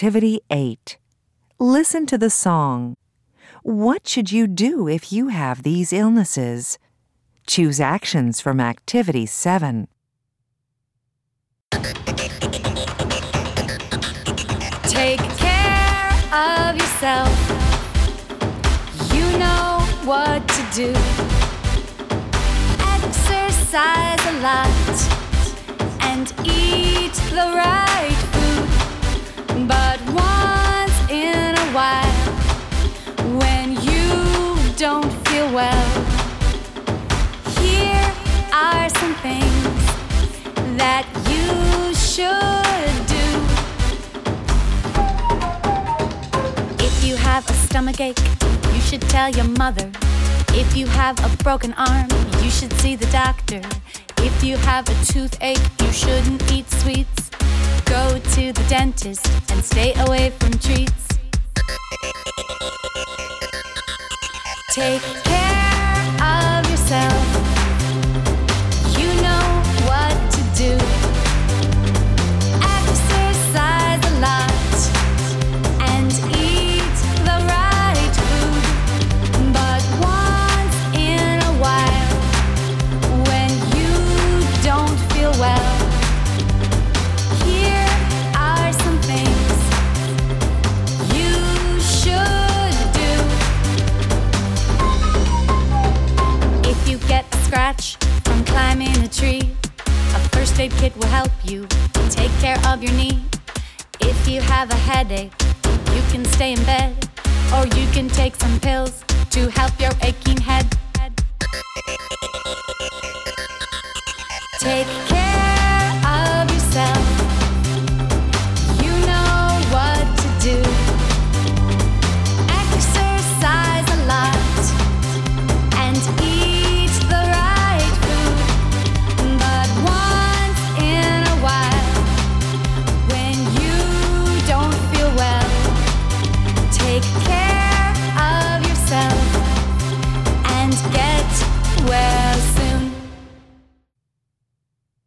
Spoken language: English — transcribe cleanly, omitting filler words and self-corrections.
Activity 8. Listen to the song. What should you do if you have these illnesses? Choose actions from Activity 7. Take care of yourself. You know what to do. Exercise a lot and eat the right food. But once in a while, when you don't feel well, here are some things that you should do. If you have a stomachache, you should tell your mother. If you have a broken arm, you should see the doctor. If you have a toothache, you shouldn't eat sweets. Go to the dentist and stay away from treats. Take care of yourself. You know what to do. Exercise a lot and eat the right food. But once in a while, when you don't feel well, here are some things you should do. If you get a scratch from climbing a tree, a first aid kit will help you take care of your knee. If you have a headache, you can stay in bed, or you can take some pills to help your aching head. Take care